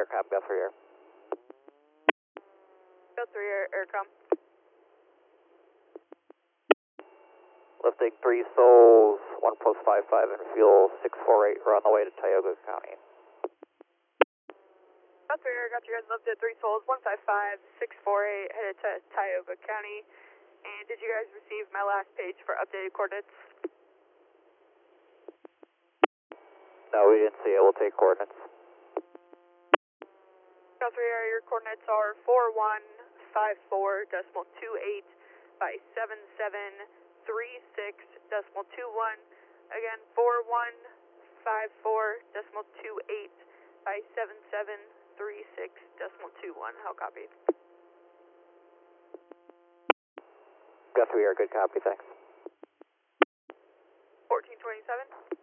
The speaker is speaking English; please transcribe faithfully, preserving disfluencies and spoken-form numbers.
Aircraft, Guthrie Air. Guthrie Air, Aircom. Lifting three souls, one plus five five and fuel six four eight. We're on the way to Tioga County. Guthrie Air, got you guys lifted three souls, one five five, six four eight, headed to Tioga County. And did you guys receive my last page for updated coordinates? No, we didn't see it. We'll take coordinates. Guthrie Air, your coordinates are four one five four decimal two eight by seven seven three six decimal two one. Again, four one five four decimal two eight by seven seven three six decimal two one. How copy? Guthrie Air, good copy, thanks. fourteen twenty-seven.